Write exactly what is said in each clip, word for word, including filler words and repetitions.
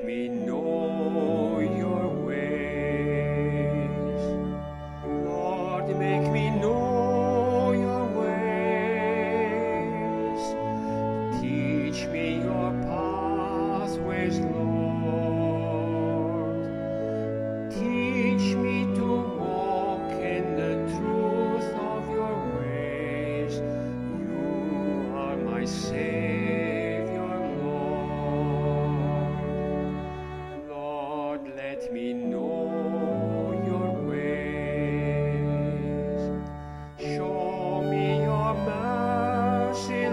me know your ways. Lord, make me know your ways. Teach me your pathways, Lord. Teach me to walk in the truth of your ways. You are my Savior, Lord. Lord, let me know your ways. Show me your mercy,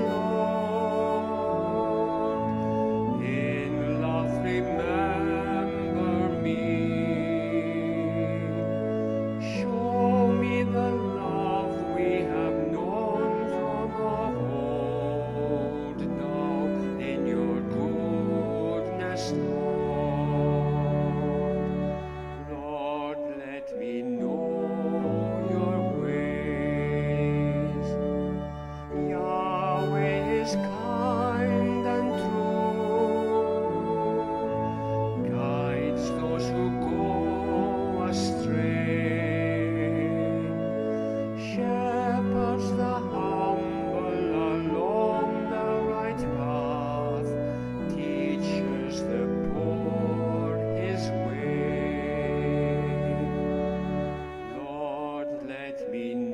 Lord. In love remember me. Show me the love we have known from of old. Now in your goodness, Lord. Lord, let me know your ways. Yahweh is kind and true, guides those who go astray, shepherds the humble along the right path, teaches the poor his way. Lord, let me know